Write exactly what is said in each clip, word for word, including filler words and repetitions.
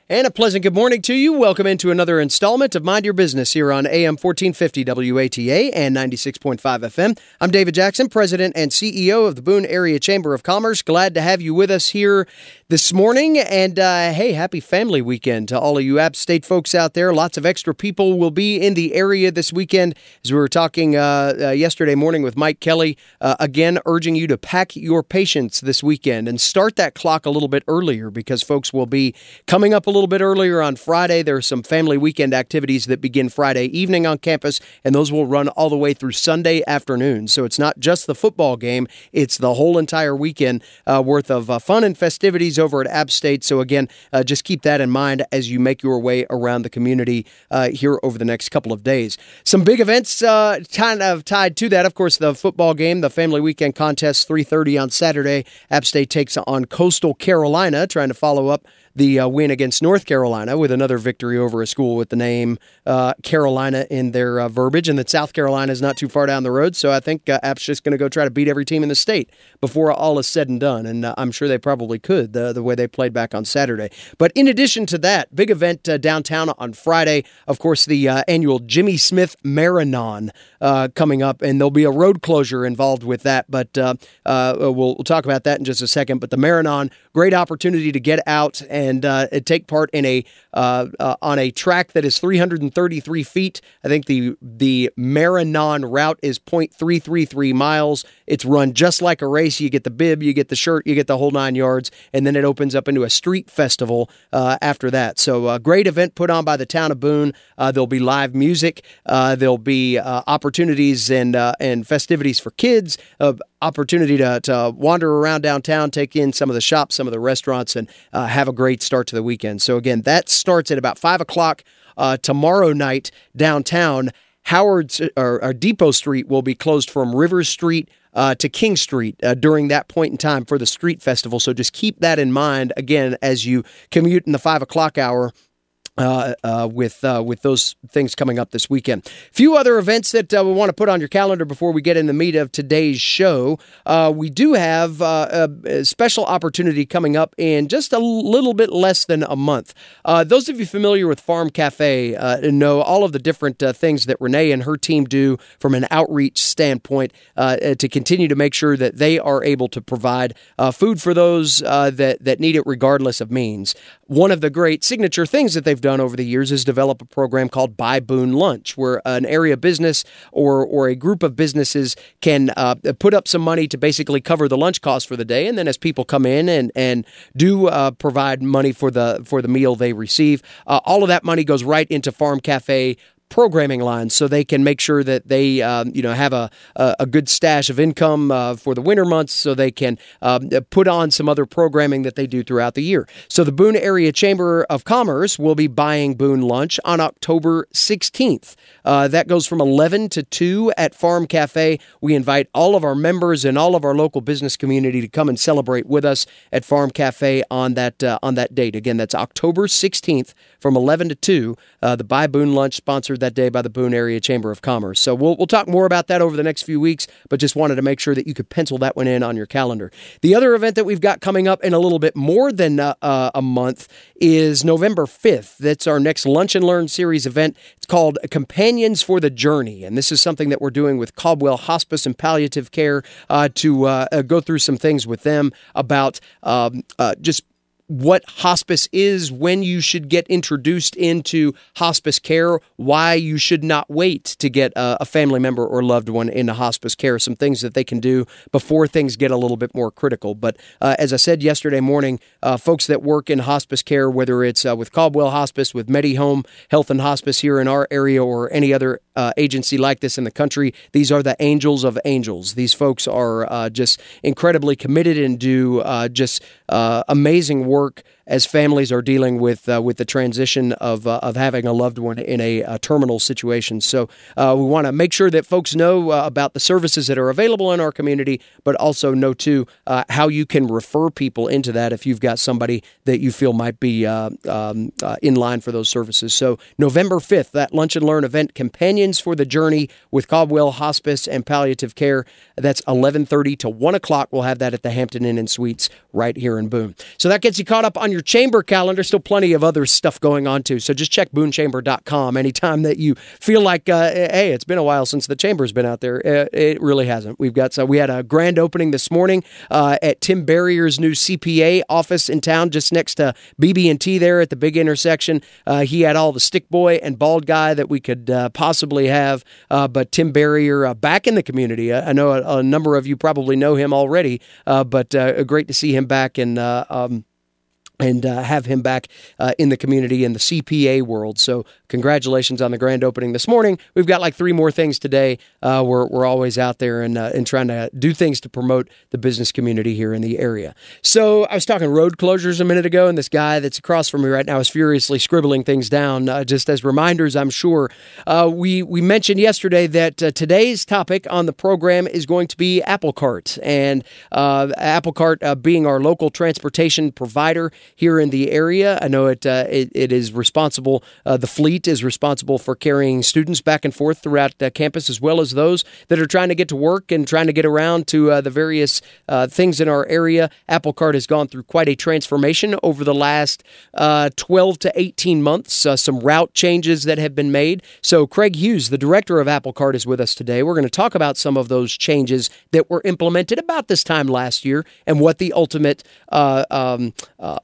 And a pleasant good morning to you. Welcome into another installment of Mind Your Business here on A M fourteen fifty W A T A and ninety-six point five F M. I'm David Jackson, President and C E O of the Boone Area Chamber of Commerce. Glad to have you with us here this morning. And uh, hey, happy family weekend to all of you App State folks out there. Lots of extra people will be in the area this weekend. As we were talking uh, uh, yesterday morning with Mike Kelly, uh, again, urging you to pack your patience this weekend and start that clock a little bit earlier because folks will be coming up a little bit earlier on Friday. There are some family weekend activities that begin Friday evening on campus, and those will run all the way through Sunday afternoon. So it's not just the football game, it's the whole entire weekend uh, worth of uh, fun and festivities over at App State. So again, uh, just keep that in mind as you make your way around the community uh, here over the next couple of days. Some big events uh, kind of tied to that. Of course, the football game, the family weekend contest, three thirty on Saturday. App State takes on Coastal Carolina, trying to follow up the uh, win against North Carolina with another victory over a school with the name uh, Carolina in their uh, verbiage, and that South Carolina is not too far down the road, so I think uh, App's just going to go try to beat every team in the state before all is said and done, and uh, I'm sure they probably could, the, the way they played back on Saturday. But in addition to that, big event uh, downtown on Friday, of course, the uh, annual Jimmy Smith Marathon uh, coming up, and there'll be a road closure involved with that, but uh, uh, we'll, we'll talk about that in just a second. But the Marathon, great opportunity to get out and and uh, take part in a uh, uh, on a track that is three hundred thirty-three feet. I think the the Marathon route is point three three three miles. It's run just like a race. You get the bib, you get the shirt, you get the whole nine yards, and then it opens up into a street festival uh, after that. So a great event put on by the town of Boone. Uh, there'll be live music. Uh, there'll be uh, opportunities and uh, and festivities for kids. Uh, opportunity to, to wander around downtown, take in some of the shops, some of the restaurants, and uh, have a great start to the weekend. So again, that starts at about five o'clock uh, tomorrow night downtown. Howard's or, or Depot Street will be closed from Rivers Street Uh, to King Street uh, during that point in time for the street festival. So just keep that in mind, again, as you commute in the five o'clock hour uh, uh, with uh, with those things coming up this weekend. Few other events that uh, we want to put on your calendar before we get in the meat of today's show. Uh, we do have uh, a, a special opportunity coming up in just a little bit less than a month. Uh, those of you familiar with Farm Cafe uh, know all of the different uh, things that Renee and her team do from an outreach standpoint uh, to continue to make sure that they are able to provide uh, food for those uh, that, that need it regardless of means. One of the great signature things that they've done over the years is develop a program called Buy Boone Lunch, where an area business or or a group of businesses can uh, put up some money to basically cover the lunch costs for the day, and then as people come in and and do uh, provide money for the for the meal they receive, uh, all of that money goes right into Farm Cafe programming lines, so they can make sure that they, um, you know, have a a, a good stash of income uh, for the winter months, so they can um, put on some other programming that they do throughout the year. So the Boone Area Chamber of Commerce will be buying Boone Lunch on October sixteenth. Uh, that goes from eleven to two at Farm Cafe. We invite all of our members and all of our local business community to come and celebrate with us at Farm Cafe on that uh, on that date. Again, that's October sixteenth from eleven to two. Uh, the Buy Boone Lunch sponsored that day by the Boone Area Chamber of Commerce. So we'll we'll talk more about that over the next few weeks, but just wanted to make sure that you could pencil that one in on your calendar. The other event that we've got coming up in a little bit more than uh, uh, a month is November fifth. That's our next Lunch and Learn series event. It's called Companions for the Journey, and this is something that we're doing with Caldwell Hospice and Palliative Care uh, to uh, uh, go through some things with them about um, uh, just what hospice is, when you should get introduced into hospice care, why you should not wait to get a, a family member or loved one into hospice care, some things that they can do before things get a little bit more critical. But uh, as I said yesterday morning, uh, folks that work in hospice care, whether it's uh, with Caldwell Hospice, with MediHome Health and Hospice here in our area, or any other uh, agency like this in the country, these are the angels of angels. These folks are uh, just incredibly committed and do uh, just uh, amazing work work as families are dealing with uh, with the transition of uh, of having a loved one in a, a terminal situation. So uh, we want to make sure that folks know uh, about the services that are available in our community, but also know too uh, how you can refer people into that if you've got somebody that you feel might be uh, um, uh, in line for those services. So November fifth, that Lunch and Learn event, Companions for the Journey with Caldwell Hospice and Palliative Care. That's eleven thirty to one o'clock. We'll have that at the Hampton Inn and Suites right here in Boone. So that gets you you caught up on your chamber calendar. Still plenty of other stuff going on, too. So just check boone chamber dot com anytime that you feel like, uh, hey, it's been a while since the chamber's been out there. Uh, it really hasn't. We've got, so we had a grand opening this morning uh, at Tim Barrier's new C P A office in town, just next to B B and T there at the big intersection. Uh, he had all the stick boy and bald guy that we could uh, possibly have, uh, but Tim Barrier uh, back in the community. I, I know a, a number of you probably know him already, uh, but uh, great to see him back and uh, um, and uh, have him back uh, in the community in the C P A world. So congratulations on the grand opening this morning. We've got like three more things today. Uh, we're we're always out there and uh, and trying to do things to promote the business community here in the area. So I was talking road closures a minute ago, and this guy that's across from me right now is furiously scribbling things down, uh, just as reminders, I'm sure. Uh, we we mentioned yesterday that uh, today's topic on the program is going to be Apple Cart, and uh, Apple Cart uh, being our local transportation provider here in the area. I know it uh, it, it is responsible, uh, the fleet is responsible for carrying students back and forth throughout the campus, as well as those that are trying to get to work and trying to get around to uh, the various uh, things in our area. Apple Cart has gone through quite a transformation over the last uh, twelve to eighteen months, uh, some route changes that have been made. So Craig Hughes, the director of Apple Cart, is with us today. We're going to talk about some of those changes that were implemented about this time last year and what the ultimate uh, um, uh,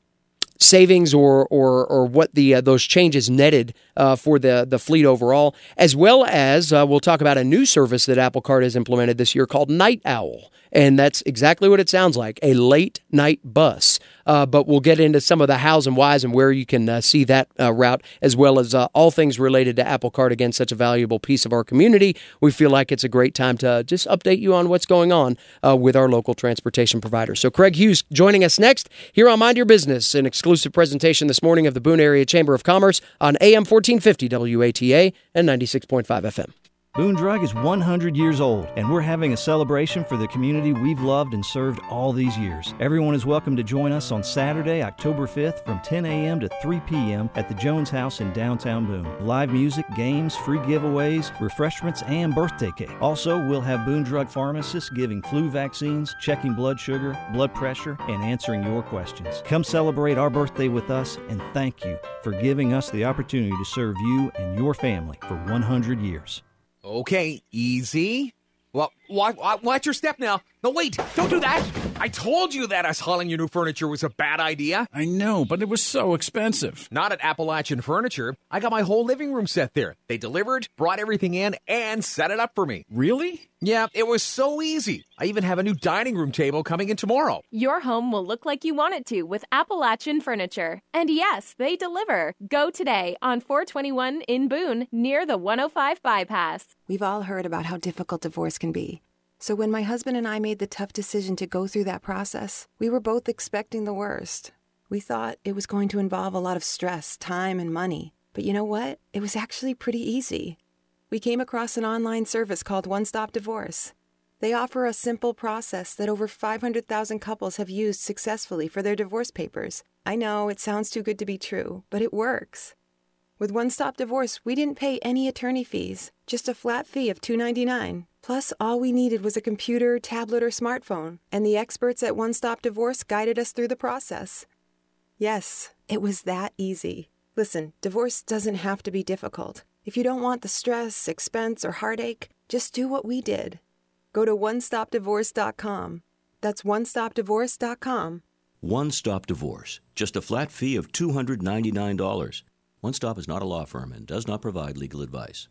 savings or or or what the uh, those changes netted uh, for the the fleet overall, as well as uh, we'll talk about a new service that Apple Cart has implemented this year called Night Owl. And that's exactly what it sounds like, a late night bus. Uh, but we'll get into some of the hows and whys and where you can uh, see that uh, route, as well as uh, all things related to Apple Cart. Again, such a valuable piece of our community. We feel like it's a great time to just update you on what's going on uh, with our local transportation provider. So Craig Hughes joining us next here on Mind Your Business, an exclusive presentation this morning of the Boone Area Chamber of Commerce on A M fourteen fifty W A T A and ninety-six point five F M. Boone Drug is one hundred years old, and we're having a celebration for the community we've loved and served all these years. Everyone is welcome to join us on Saturday, October fifth from ten a.m. to three p.m. at the Jones House in downtown Boone. Live music, games, free giveaways, refreshments, and birthday cake. Also, we'll have Boone Drug pharmacists giving flu vaccines, checking blood sugar, blood pressure, and answering your questions. Come celebrate our birthday with us, and thank you for giving us the opportunity to serve you and your family for one hundred years. Okay, easy. Well, watch, watch your step now. No, wait, don't do that. I told you that us hauling your new furniture was a bad idea. I know, but it was so expensive. Not at Appalachian Furniture. I got my whole living room set there. They delivered, brought everything in, and set it up for me. Really? Yeah, it was so easy. I even have a new dining room table coming in tomorrow. Your home will look like you want it to with Appalachian Furniture. And yes, they deliver. Go today on four twenty-one in Boone, near the one oh five bypass. We've all heard about how difficult divorce can be. So when my husband and I made the tough decision to go through that process, we were both expecting the worst. We thought it was going to involve a lot of stress, time, and money. But you know what? It was actually pretty easy. We came across an online service called One Stop Divorce. They offer a simple process that over five hundred thousand couples have used successfully for their divorce papers. I know it sounds too good to be true, but it works. With One Stop Divorce, we didn't pay any attorney fees, just a flat fee of two dollars and ninety-nine cents. Plus, all we needed was a computer, tablet, or smartphone, and the experts at One Stop Divorce guided us through the process. Yes, it was that easy. Listen, divorce doesn't have to be difficult. If you don't want the stress, expense, or heartache, just do what we did. Go to one stop divorce dot com. That's one stop divorce dot com. One Stop Divorce. Just a flat fee of two hundred ninety-nine dollars. One Stop is not a law firm and does not provide legal advice.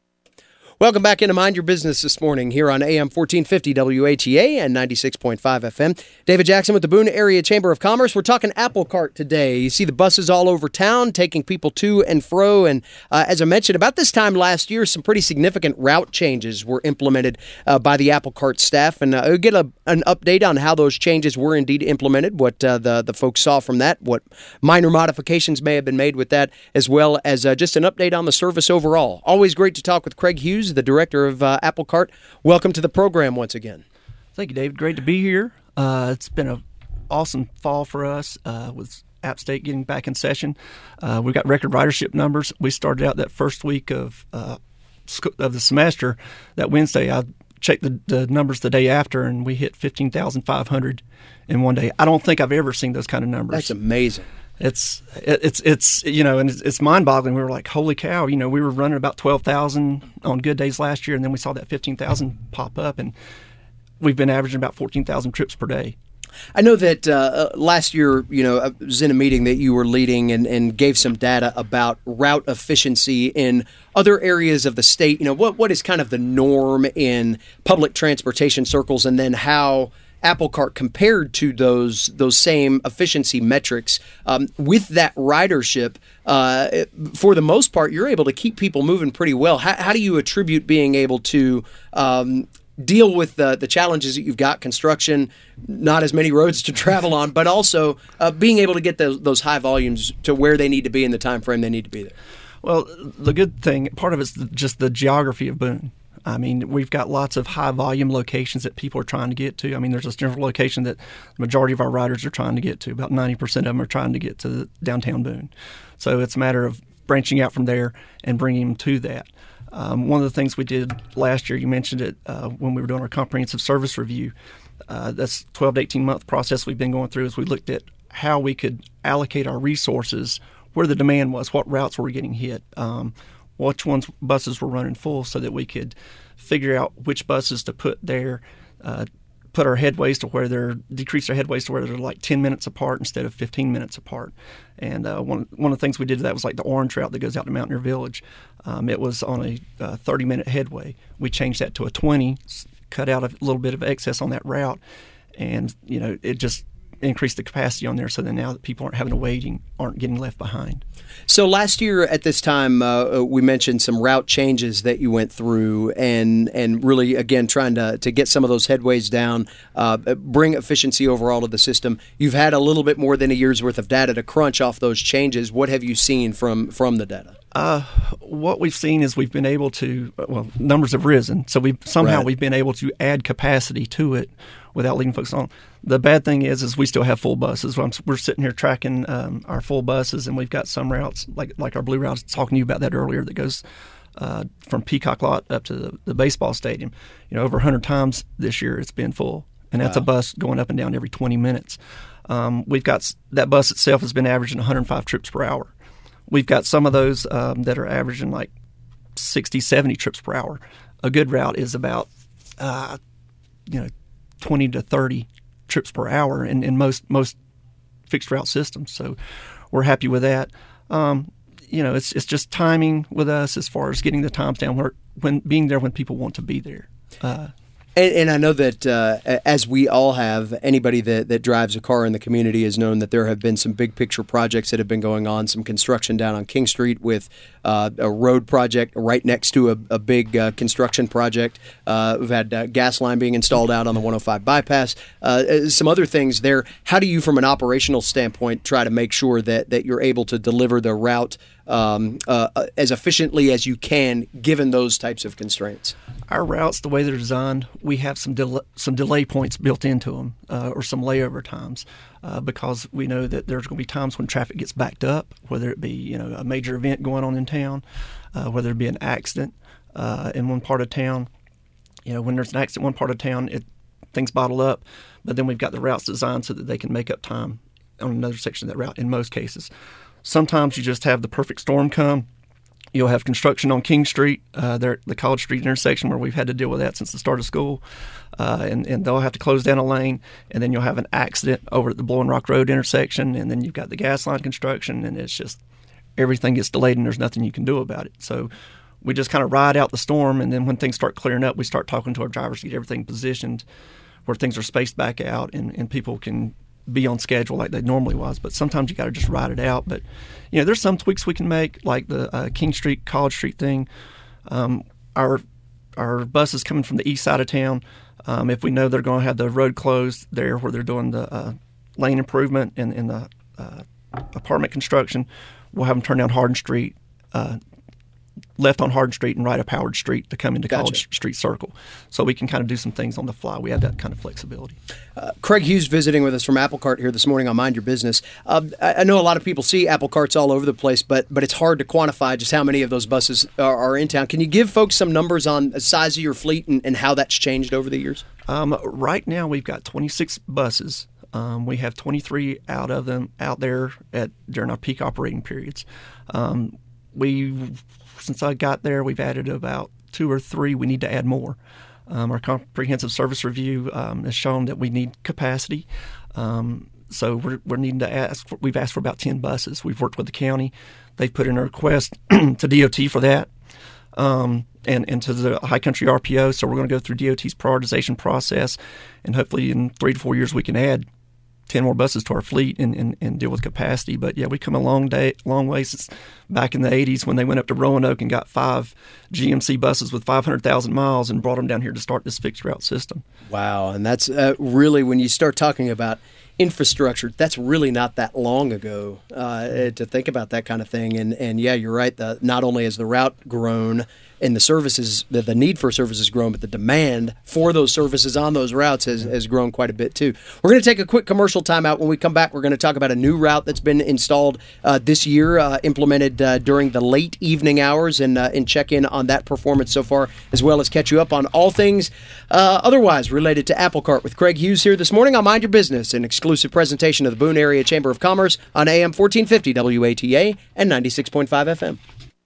Welcome back into Mind Your Business this morning here on A M fourteen fifty W A T A and ninety-six point five F M. David Jackson with the Boone Area Chamber of Commerce. We're talking Apple Cart today. You see the buses all over town taking people to and fro. And uh, as I mentioned, about this time last year, some pretty significant route changes were implemented uh, by the Apple Cart staff. And uh, we'll get a, an update on how those changes were indeed implemented, what uh, the, the folks saw from that, what minor modifications may have been made with that, as well as uh, just an update on the service overall. Always great to talk with Craig Hughes, the director of uh, Apple Cart. Welcome to the program once again. Thank you, David. Great to be here. Uh, it's been an awesome fall for us uh, with App State getting back in session. Uh, we've got record ridership numbers. We started out that first week of uh, of the semester. That Wednesday, I checked the, the numbers the day after, and we hit fifteen thousand five hundred in one day. I don't think I've ever seen those kind of numbers. That's amazing. It's it's it's you know, and it's, it's mind-boggling. We were like, holy cow! You know, we were running about twelve thousand on good days last year, and then we saw that fifteen thousand pop up, and we've been averaging about fourteen thousand trips per day. I know that uh, last year, you know, I was in a meeting that you were leading and, and gave some data about route efficiency in other areas of the state. You know, what what is kind of the norm in public transportation circles, and then how Apple Cart compared to those those same efficiency metrics. Um, with that ridership, uh, for the most part, you're able to keep people moving pretty well. How, how do you attribute being able to um, deal with the, the challenges that you've got, construction, not as many roads to travel on, but also uh, being able to get those, those high volumes to where they need to be in the time frame they need to be there? Well, the good thing, part of it's just the geography of Boone. I mean, we've got lots of high-volume locations that people are trying to get to. I mean, there's a central location that the majority of our riders are trying to get to. About ninety percent of them are trying to get to downtown Boone. So it's a matter of branching out from there and bringing them to that. Um, one of the things we did last year, you mentioned it uh, when we were doing our comprehensive service review, uh, that's twelve to eighteen-month process we've been going through, is we looked at how we could allocate our resources, where the demand was, what routes were getting hit, um, which ones buses were running full, so that we could figure out which buses to put there, uh, put our headways to where they're, decrease our headways to where they're like ten minutes apart instead of fifteen minutes apart. And uh, one, one of the things we did to that was like the orange route that goes out to Mountaineer Village. Um, it was on a uh, thirty-minute headway. We changed that to a twenty, cut out a little bit of excess on that route, and, you know, it just increase the capacity on there, so that now that people aren't having to waiting, aren't getting left behind. So last year at this time, uh, we mentioned some route changes that you went through, and and really, again, trying to, to get some of those headways down, uh, bring efficiency overall to the system. You've had a little bit more than a year's worth of data to crunch off those changes. What have you seen from, from the data? Uh, what we've seen is we've been able to, well, numbers have risen, so we somehow Right. we've been able to add capacity to it without leaving folks on. The bad thing is, is we still have full buses. We're sitting here tracking um, our full buses, and we've got some routes, like like our blue route, I was talking to you about that earlier, that goes uh, from Peacock Lot up to the, the baseball stadium. You know, over one hundred times this year it's been full, and that's Wow. a bus going up and down every twenty minutes. Um, we've got, that bus itself has been averaging one hundred five trips per hour. We've got some of those um, that are averaging like sixty, seventy trips per hour. A good route is about, uh, you know, twenty to thirty trips per hour in, in most most fixed route systems. So we're happy with that. Um, you know, it's it's just timing with us as far as getting the times down, where when being there when people want to be there. Uh, And, and I know that uh, as we all have, anybody that, that drives a car in the community has known that there have been some big picture projects that have been going on, some construction down on King Street with uh, a road project right next to a, a big uh, construction project. Uh, we've had uh, gas line being installed out on the one oh five bypass, uh, some other things there. How do you, from an operational standpoint, try to make sure that, that you're able to deliver the route um, uh, as efficiently as you can, given those types of constraints? Our routes, the way they're designed, we have some del- some delay points built into them, uh, or some layover times, uh, because we know that there's going to be times when traffic gets backed up, whether it be, you know, a major event going on in town, uh, whether it be an accident uh, in one part of town. You know, when there's an accident in one part of town, it, things bottle up, but then we've got the routes designed so that they can make up time on another section of that route in most cases. Sometimes you just have the perfect storm come. You'll have construction on King Street, uh, there at the College Street intersection, where we've had to deal with that since the start of school, uh, and, and they'll have to close down a lane, and then you'll have an accident over at the Blowing Rock Road intersection, and then you've got the gas line construction, and it's just everything gets delayed, and there's nothing you can do about it. So we just kind of ride out the storm, and then when things start clearing up, we start talking to our drivers to get everything positioned where things are spaced back out, and, and people can be on schedule like they normally was. But sometimes you got to just ride it out. But, you know, there's some tweaks we can make, like the uh, King Street, College Street thing. Um, our our buses coming from the east side of town, um, if we know they're going to have the road closed there where they're doing the uh, lane improvement and, and the uh, apartment construction, we'll have them turn down Hardin Street, uh, left on Hardin Street and right up Howard Street to come into Gotcha. College Street Circle. So we can kind of do some things on the fly. We have that kind of flexibility. Uh, Craig Hughes visiting with us from Apple Cart here this morning on Mind Your Business. Uh, I, I know a lot of people see Apple Carts all over the place, but but it's hard to quantify just how many of those buses are, are in town. Can you give folks some numbers on the size of your fleet and, and how that's changed over the years? Um, right now we've got twenty-six buses. Um, we have twenty-three out of them out there at during our peak operating periods. Um, we since I got there, we've added about two or three. We need to add more. Um, our comprehensive service review um, has shown that we need capacity. Um, so we're, we're needing to ask. For, we've asked for about ten buses. We've worked with the county. They've put in a request to D O T for that. Um, and, and to the High Country R P O. So we're going to go through D O T's prioritization process, and hopefully in three to four years we can add ten more buses to our fleet and, and, and deal with capacity. But yeah, we come a long day, long way since back in the eighties when they went up to Roanoke and got five G M C buses with five hundred thousand miles and brought them down here to start this fixed route system. Wow, and that's uh, really, when you start talking about infrastructure, that's really not that long ago uh, to think about that kind of thing. And, and yeah, you're right. The, not only has the route grown and the services, the, the need for services grown, but the demand for those services on those routes has, has grown quite a bit too. We're going to take a quick commercial timeout. When we come back, we're going to talk about a new route that's been installed uh, this year, uh, implemented uh, during the late evening hours, and, uh, and check in on that performance so far, as well as catch you up on all things uh, otherwise related to Apple Cart with Craig Hughes here this morning on Mind Your Business, an exclusive presentation of the Boone Area Chamber of Commerce on A M fourteen fifty W A T A and ninety-six point five F M.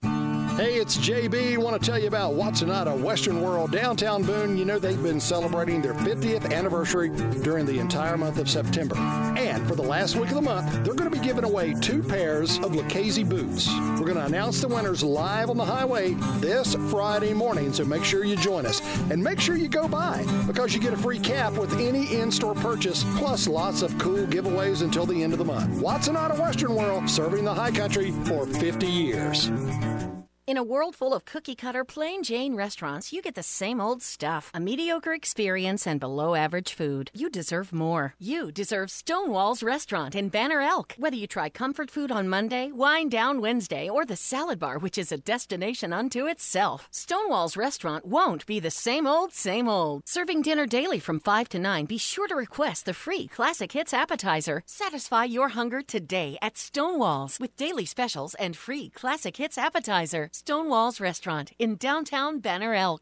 Hey, it's J B. Want to tell you about Watson-Otta Western World downtown Boone. You know they've been celebrating their fiftieth anniversary during the entire month of September. And for the last week of the month, they're going to be giving away two pairs of Lucchese boots. We're going to announce the winners live on the highway this Friday morning, so make sure you join us. And make sure you go by, because you get a free cap with any in-store purchase, plus lots of cool giveaways until the end of the month. Watson-Otta Western World, serving the high country for fifty years. In a world full of cookie-cutter, plain Jane restaurants, you get the same old stuff. A mediocre experience and below-average food. You deserve more. You deserve Stonewall's Restaurant in Banner Elk. Whether you try comfort food on Monday, wine down Wednesday, or the salad bar, which is a destination unto itself, Stonewall's Restaurant won't be the same old, same old. Serving dinner daily from five to nine, be sure to request the free Classic Hits appetizer. Satisfy your hunger today at Stonewall's with daily specials and free Classic Hits appetizer. Stonewall's Restaurant in downtown Banner Elk.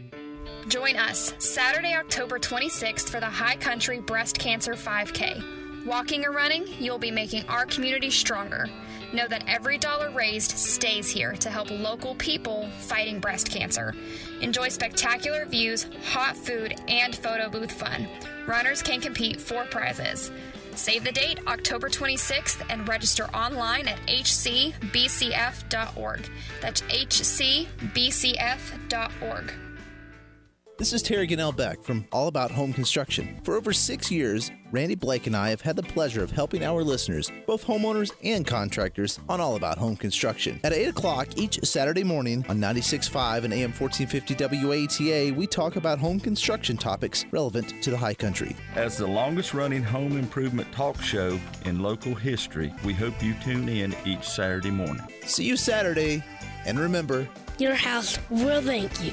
Join us Saturday, October twenty-sixth for the High Country Breast Cancer five K. Walking or running, you'll be making our community stronger. Know that every dollar raised stays here to help local people fighting breast cancer. Enjoy spectacular views, hot food, and photo booth fun. Runners can compete for prizes. Save the date, October twenty-sixth, and register online at h c b c f dot org. That's h c b c f dot org. This is Terry Gannell Beck from All About Home Construction. For over six years, Randy Blake and I have had the pleasure of helping our listeners, both homeowners and contractors, on All About Home Construction. At eight o'clock each Saturday morning on ninety-six point five and A M fourteen fifty W A T A, we talk about home construction topics relevant to the high country. As the longest-running home improvement talk show in local history, we hope you tune in each Saturday morning. See you Saturday, and remember, your house will thank you.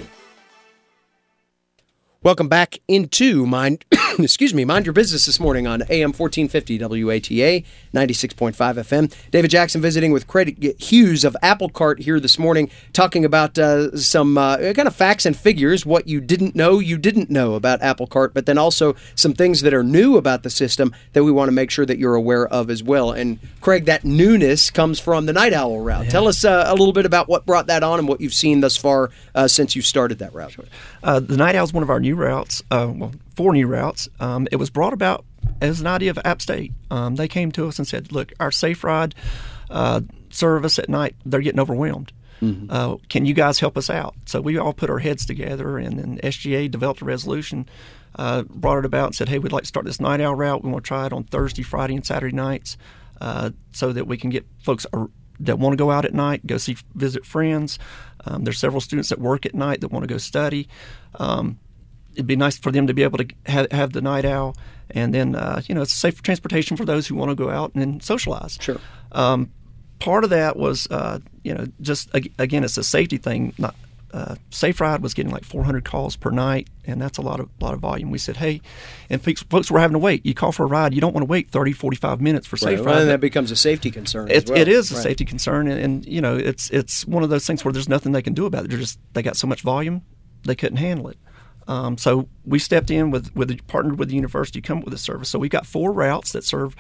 Welcome back into Mind, excuse me, Mind Your Business this morning on A M fourteen fifty W A T A, ninety-six point five F M. David Jackson visiting with Craig Hughes of Apple Cart here this morning, talking about uh, some uh, kind of facts and figures, what you didn't know you didn't know about Apple Cart, but then also some things that are new about the system that we want to make sure that you're aware of as well. And Craig, that newness comes from the Night Owl route. Yeah. Tell us uh, a little bit about what brought that on and what you've seen thus far uh, since you started that route. Uh, the Night Owl is one of our new routes, uh, well, four new routes. Um, it was brought about as an idea of App State. Um, they came to us and said, look, our Safe Ride uh, service at night, they're getting overwhelmed. Mm-hmm. Uh, can you guys help us out? So we all put our heads together, and then S G A developed a resolution, uh, brought it about and said, hey, we'd like to start this Night Owl route. We want to try it on Thursday, Friday, and Saturday nights uh, so that we can get folks ar- that want to go out at night, go see, visit friends. Um, there's several students that work at night that want to go study. Um, it'd be nice for them to be able to ha- have the Night Owl. And then, uh, you know, it's safe transportation for those who want to go out and then socialize. Sure. Um, part of that was uh, you know, just again, it's a safety thing. Not uh, Safe Ride was getting like four hundred calls per night, and that's a lot of lot of volume. We said, hey, and folks were having to wait. You call for a ride, you don't want to wait thirty, forty-five minutes for Safe right. Ride. Well, and that becomes a safety concern. It, as well. it is a right. safety concern, and, and you know, it's it's one of those things where there's nothing they can do about it. They're just they got so much volume, they couldn't handle it. Um, so we stepped in with with partnered with the university to come up with a service. So we've got four routes that serve.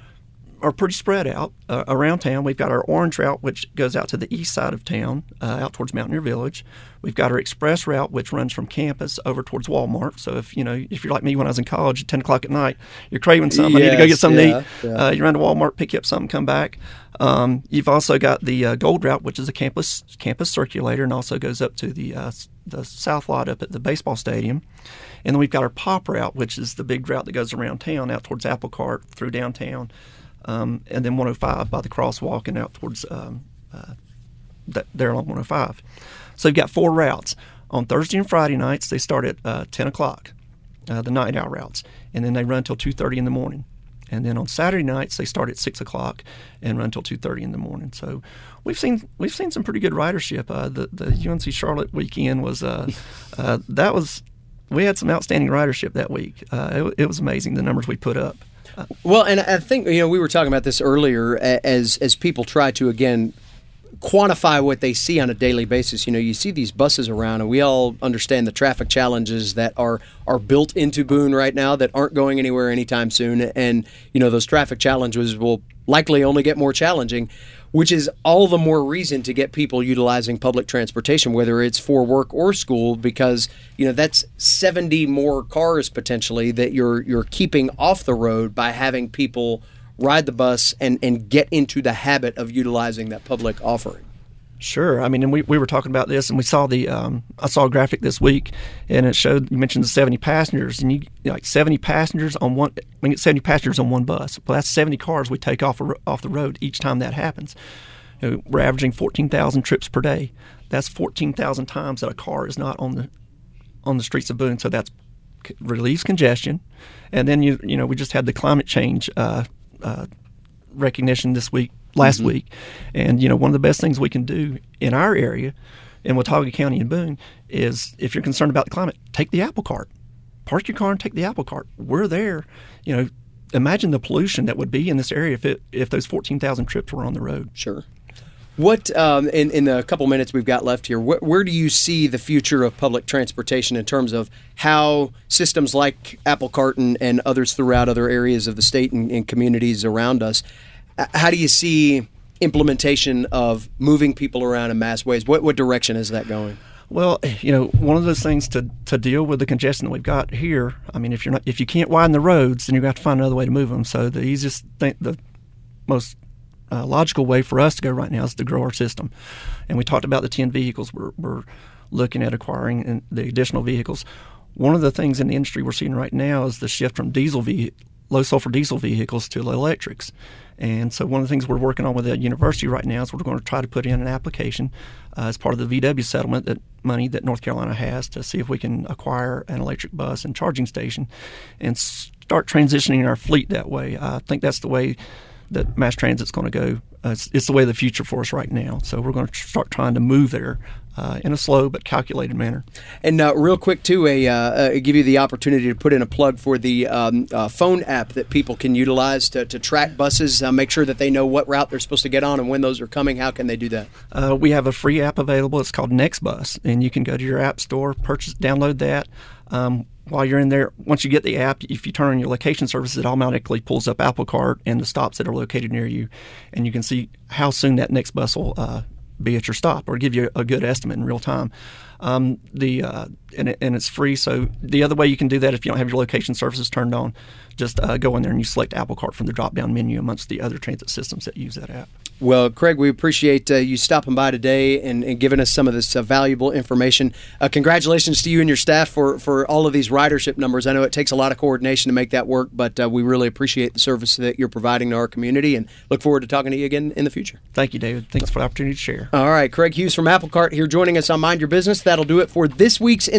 Are pretty spread out uh, around town. We've got our orange route, which goes out to the east side of town, uh, out towards Mountaineer Village. We've got our express route, which runs from campus over towards Walmart. So if you know, if you're like me when I was in college at ten o'clock at night, you're craving something, yes, I need to go get something yeah, to eat. Yeah. Uh, you run to Walmart, pick you up something, come back. Um, you've also got the uh, gold route, which is a campus campus circulator, and also goes up to the uh, the south lot up at the baseball stadium. And then we've got our pop route, which is the big route that goes around town, out towards Apple Cart, through downtown. Um, and then one oh five by the crosswalk and out towards um, uh, th- there along one oh five. So you've got four routes. On Thursday and Friday nights, they start at uh, ten o'clock, uh, the night hour routes, and then they run until two thirty in the morning. And then on Saturday nights, they start at six o'clock and run until two thirty in the morning. So we've seen we've seen some pretty good ridership. Uh, the the U N C Charlotte weekend was uh, uh, that was we had some outstanding ridership that week. Uh, it, it was amazing the numbers we put up. Well, and I think, you know, we were talking about this earlier as as people try to, again, quantify what they see on a daily basis. You know, you see these buses around, and we all understand the traffic challenges that are, are built into Boone right now that aren't going anywhere anytime soon. And, you know, those traffic challenges will likely only get more challenging, which is all the more reason to get people utilizing public transportation, whether it's for work or school, because, you know, that's seventy more cars potentially that you're you're keeping off the road by having people ride the bus and, and get into the habit of utilizing that public offering. Sure. I mean, and we, we were talking about this, and we saw the um, I saw a graphic this week, and it showed, you mentioned the seventy passengers, and you, you know, like seventy passengers on one. We get seventy passengers on one bus. Well, that's seventy cars we take off off the road each time that happens. You know, we're averaging fourteen thousand trips per day. That's fourteen thousand times that a car is not on the on the streets of Boone. So that's relieves congestion, and then you you know we just had the climate change uh, uh, recognition this week. last mm-hmm. week. And, you know, one of the best things we can do in our area, in Watauga County and Boone, is if you're concerned about the climate, take the Apple Cart. Park your car and take the Apple Cart. We're there. You know, imagine the pollution that would be in this area if it if those fourteen thousand trips were on the road. Sure. What, um, in, in the couple minutes we've got left here, wh- where do you see the future of public transportation in terms of how systems like Apple Cart and, and others throughout other areas of the state and, and communities around us, how do you see implementation of moving people around in mass ways? What, what direction is that going? Well, you know, one of those things to, to deal with the congestion that we've got here, I mean, if you're not if you can't widen the roads, then you're going to have to find another way to move them. So the easiest thing, the most Uh, logical way for us to go right now is to grow our system. And we talked about the ten vehicles we're, we're looking at acquiring and the additional vehicles. One of the things in the industry we're seeing right now is the shift from diesel ve- low sulfur diesel vehicles to electrics. And so one of the things we're working on with the university right now is we're going to try to put in an application uh, as part of the V W settlement, that money that North Carolina has, to see if we can acquire an electric bus and charging station and start transitioning our fleet that way. I think that's the way that mass transit's going to go. Uh, it's, it's the way of the future for us right now. So we're going to start trying to move there uh, in a slow but calculated manner. And uh, real quick, too, a, uh, uh, give you the opportunity to put in a plug for the um, uh, phone app that people can utilize to, to track buses, uh, make sure that they know what route they're supposed to get on and when those are coming. How can they do that? Uh, we have a free app available. It's called NextBus, and you can go to your app store, purchase, download that. Um, While you're in there, once you get the app, if you turn on your location services, it automatically pulls up Apple Cart and the stops that are located near you, and you can see how soon that next bus will uh, be at your stop, or give you a good estimate in real time. Um, the uh, and, it, and it's free. So the other way you can do that, if you don't have your location services turned on, just uh, go in there and you select Apple Cart from the drop-down menu amongst the other transit systems that use that app. Well, Craig, we appreciate uh, you stopping by today and, and giving us some of this uh, valuable information. Uh, congratulations to you and your staff for, for all of these ridership numbers. I know it takes a lot of coordination to make that work, but uh, we really appreciate the service that you're providing to our community and look forward to talking to you again in the future. Thank you, David. Thanks for the opportunity to share. All right, Craig Hughes from Apple Cart here joining us on Mind Your Business. That'll do it for this week's installment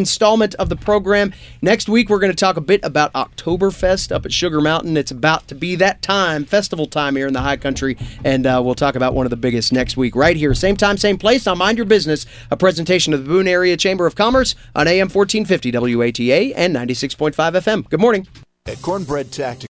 installment of the program. Next week, we're going to talk a bit about Oktoberfest up at Sugar Mountain. It's about to be that time, festival time here in the High Country, and uh, we'll talk about one of the biggest next week right here. Same time, same place on Mind Your Business, a presentation of the Boone Area Chamber of Commerce on A M fourteen fifty W A T A and ninety-six point five F M. Good morning. At Cornbread Tactical.